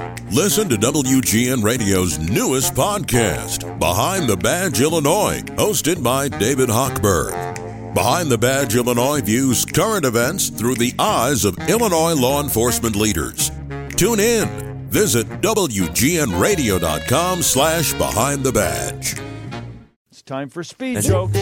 Listen to WGN Radio's newest podcast, Behind the Badge Illinois, hosted by David Hochberg. Behind the Badge Illinois views current events through the eyes of Illinois law enforcement leaders. Tune in. Visit WGNRadio.com/Behind the Badge. It's time for Speed Jokes.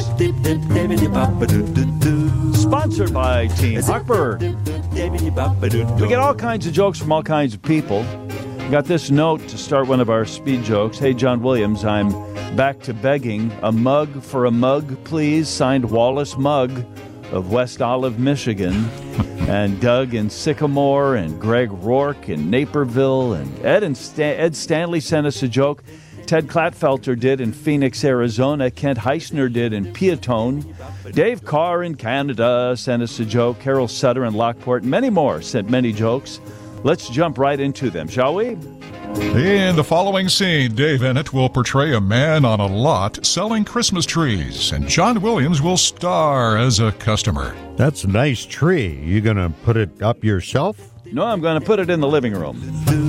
Sponsored by Team Hochberg. We get all kinds of jokes from all kinds of people. We got this note to start one of our speed jokes. Hey, John Williams, I'm back to begging. A mug for a mug, please. Signed Wallace Mugg of West Olive, Michigan. And Doug in Sycamore and Greg Rourke in Naperville. And Ed Stanley sent us a joke. Ted Klatfelter did in Phoenix, Arizona. Kent Heisner did in Peatone. Dave Carr in Canada sent us a joke. Carol Sutter in Lockport. Many more sent many jokes. Let's jump right into them, shall we? In the following scene, Dave Ennett will portray a man on a lot selling Christmas trees, and John Williams will star as a customer. That's a nice tree. You gonna put it up yourself? No, I'm going to put it in the living room.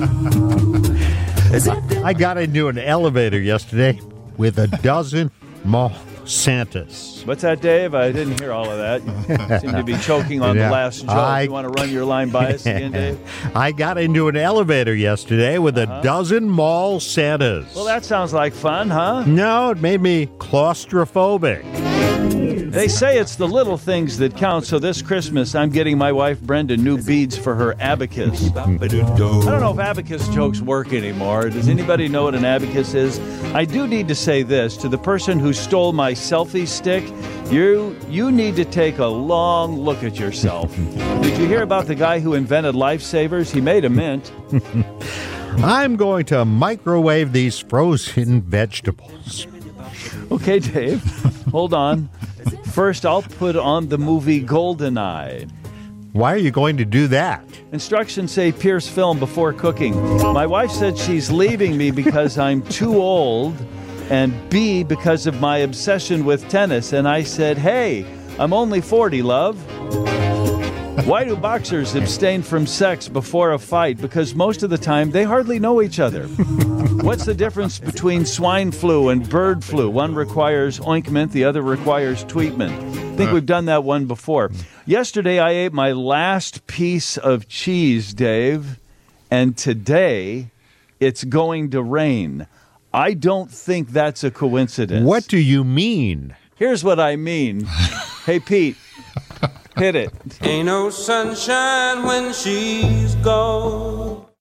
I got into an elevator yesterday with a dozen mall Santas. What's that, Dave? I didn't hear all of that. You seem to be choking on the last joke. You want to run your line by us again, Dave? I got into an elevator yesterday with a dozen mall Santas. Well, that sounds like fun, huh? No, it made me claustrophobic. They say it's the little things that count, so this Christmas I'm getting my wife Brenda new beads for her abacus. I don't know if abacus jokes work anymore. Does anybody know what an abacus is? I do need to say this to the person who stole my selfie stick. You need to take a long look at yourself. Did you hear about the guy who invented lifesavers? He made a mint. I'm going to microwave these frozen vegetables. Okay, Dave, hold on. First, I'll put on the movie GoldenEye. Why are you going to do that? Instructions say Pierce film before cooking. My wife said she's leaving me because I'm too old, and B, because of my obsession with tennis. And I said, hey, I'm only 40, love. Why do boxers abstain from sex before a fight? Because most of the time, they hardly know each other. What's the difference between swine flu and bird flu? One requires ointment, the other requires treatment. I think we've done that one before. Yesterday, I ate my last piece of cheese, Dave, and today, it's going to rain. I don't think that's a coincidence. What do you mean? Here's what I mean. Hey, Pete. Hit it. Ain't no sunshine when she's gone.